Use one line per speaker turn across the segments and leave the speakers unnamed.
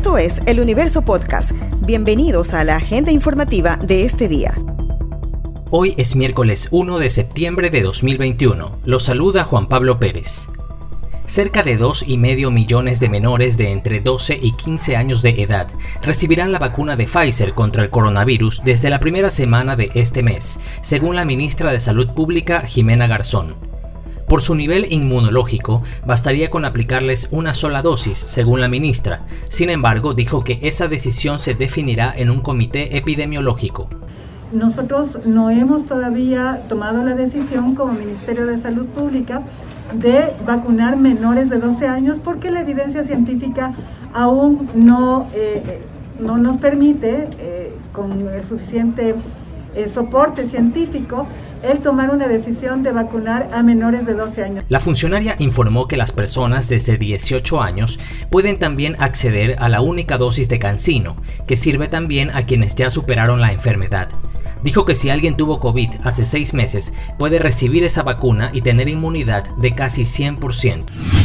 Esto es El Universo Podcast. Bienvenidos a la agenda informativa de este día.
Hoy es miércoles 1 de septiembre de 2021. Los saluda Juan Pablo Pérez. Cerca de 2,5 millones de menores de entre 12 y 15 años de edad recibirán la vacuna de Pfizer contra el coronavirus desde la primera semana de este mes, según la ministra de Salud Pública, Ximena Garzón. Por su nivel inmunológico, bastaría con aplicarles una sola dosis, según la ministra. Sin embargo, dijo que esa decisión se definirá en un comité epidemiológico.
Nosotros no hemos todavía tomado la decisión como Ministerio de Salud Pública de vacunar menores de 12 años porque la evidencia científica aún no nos permite, con el suficiente soporte científico, el tomar una decisión de vacunar a menores de 12 años.
La funcionaria informó que las personas desde 18 años pueden también acceder a la única dosis de CanSino, que sirve también a quienes ya superaron la enfermedad. Dijo que si alguien tuvo COVID hace 6 meses, puede recibir esa vacuna y tener inmunidad de casi 100%.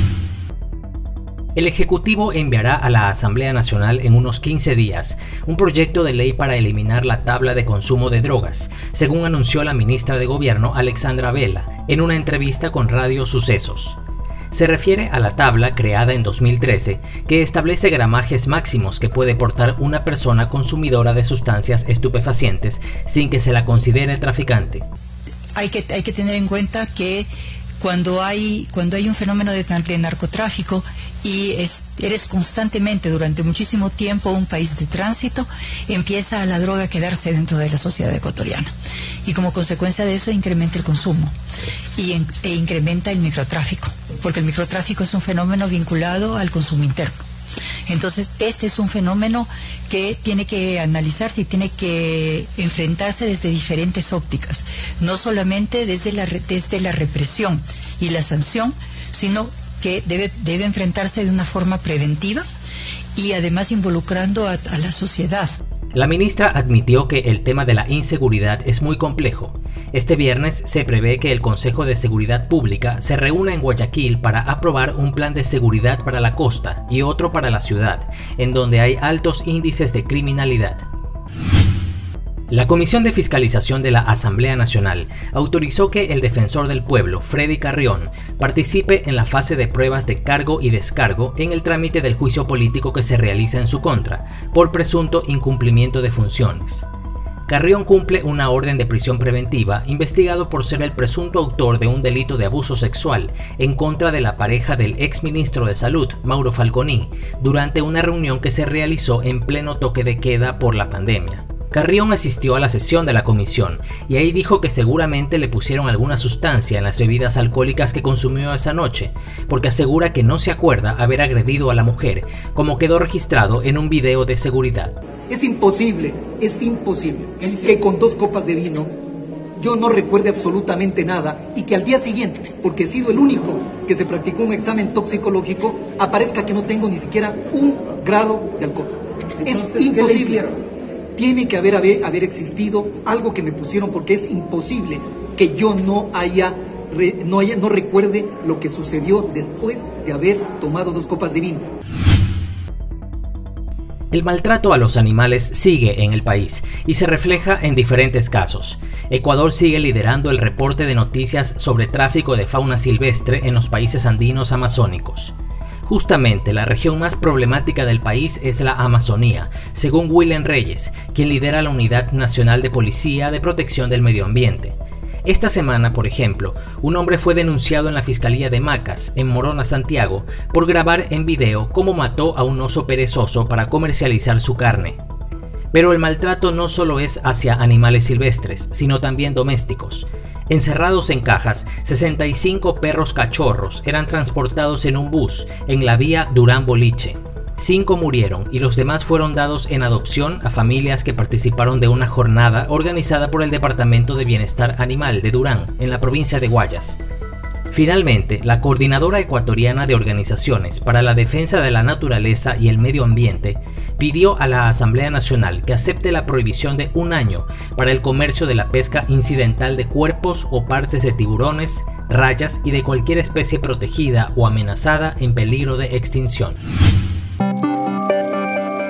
El Ejecutivo enviará a la Asamblea Nacional en unos 15 días un proyecto de ley para eliminar la tabla de consumo de drogas, según anunció la ministra de Gobierno Alexandra Vela en una entrevista con Radio Sucesos. Se refiere a la tabla creada en 2013 que establece gramajes máximos que puede portar una persona consumidora de sustancias estupefacientes sin que se la considere traficante.
Hay que tener en cuenta que cuando hay un fenómeno de narcotráfico y eres constantemente durante muchísimo tiempo un país de tránsito, empieza la droga a quedarse dentro de la sociedad ecuatoriana y como consecuencia de eso incrementa el consumo e incrementa el microtráfico, porque el microtráfico es un fenómeno vinculado al consumo interno. Entonces este es un fenómeno que tiene que analizarse y tiene que enfrentarse desde diferentes ópticas, no solamente desde la represión y la sanción, sino que debe enfrentarse de una forma preventiva y además involucrando a la sociedad.
La ministra admitió que el tema de la inseguridad es muy complejo. Este viernes se prevé que el Consejo de Seguridad Pública se reúna en Guayaquil para aprobar un plan de seguridad para la costa y otro para la ciudad, en donde hay altos índices de criminalidad. La Comisión de Fiscalización de la Asamblea Nacional autorizó que el defensor del pueblo, Freddy Carrión, participe en la fase de pruebas de cargo y descargo en el trámite del juicio político que se realiza en su contra, por presunto incumplimiento de funciones. Carrión cumple una orden de prisión preventiva investigado por ser el presunto autor de un delito de abuso sexual en contra de la pareja del exministro de Salud, Mauro Falconi, durante una reunión que se realizó en pleno toque de queda por la pandemia. Carrión asistió a la sesión de la comisión y ahí dijo que seguramente le pusieron alguna sustancia en las bebidas alcohólicas que consumió esa noche, porque asegura que no se acuerda haber agredido a la mujer, como quedó registrado en un video de seguridad.
Es imposible que con 2 copas de vino yo no recuerde absolutamente nada y que al día siguiente, porque he sido el único que se practicó un examen toxicológico, aparezca que no tengo ni siquiera 1 grado de alcohol. Es imposible. Tiene que haber existido algo que me pusieron, porque es imposible que yo no recuerde lo que sucedió después de haber tomado 2 copas de vino.
El maltrato a los animales sigue en el país y se refleja en diferentes casos. Ecuador sigue liderando el reporte de noticias sobre tráfico de fauna silvestre en los países andinos amazónicos. Justamente la región más problemática del país es la Amazonía, según Willen Reyes, quien lidera la Unidad Nacional de Policía de Protección del Medio Ambiente. Esta semana, por ejemplo, un hombre fue denunciado en la Fiscalía de Macas, en Morona, Santiago, por grabar en video cómo mató a un oso perezoso para comercializar su carne. Pero el maltrato no solo es hacia animales silvestres, sino también domésticos. Encerrados en cajas, 65 perros cachorros eran transportados en un bus en la vía Durán-Boliche. 5 murieron y los demás fueron dados en adopción a familias que participaron de una jornada organizada por el Departamento de Bienestar Animal de Durán, en la provincia de Guayas. Finalmente, la Coordinadora Ecuatoriana de Organizaciones para la Defensa de la Naturaleza y el Medio Ambiente pidió a la Asamblea Nacional que acepte la prohibición de 1 año para el comercio de la pesca incidental de cuerpos o partes de tiburones, rayas y de cualquier especie protegida o amenazada en peligro de extinción.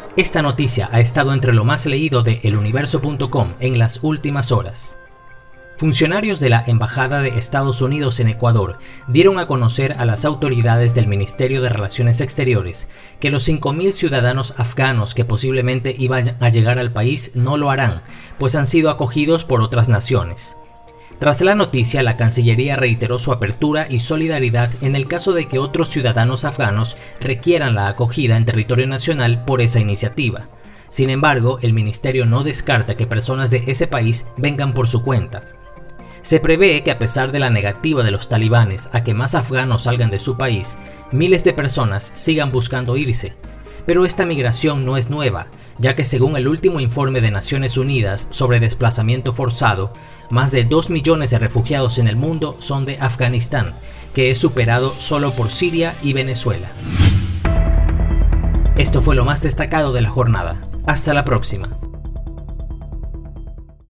Esta noticia ha estado entre lo más leído de eluniverso.com en las últimas horas. Funcionarios de la Embajada de Estados Unidos en Ecuador dieron a conocer a las autoridades del Ministerio de Relaciones Exteriores que los 5.000 ciudadanos afganos que posiblemente iban a llegar al país no lo harán, pues han sido acogidos por otras naciones. Tras la noticia, la Cancillería reiteró su apertura y solidaridad en el caso de que otros ciudadanos afganos requieran la acogida en territorio nacional por esa iniciativa. Sin embargo, el ministerio no descarta que personas de ese país vengan por su cuenta. Se prevé que a pesar de la negativa de los talibanes a que más afganos salgan de su país, miles de personas sigan buscando irse. Pero esta migración no es nueva, ya que según el último informe de Naciones Unidas sobre desplazamiento forzado, más de 2 millones de refugiados en el mundo son de Afganistán, que es superado solo por Siria y Venezuela. Esto fue lo más destacado de la jornada. Hasta la próxima.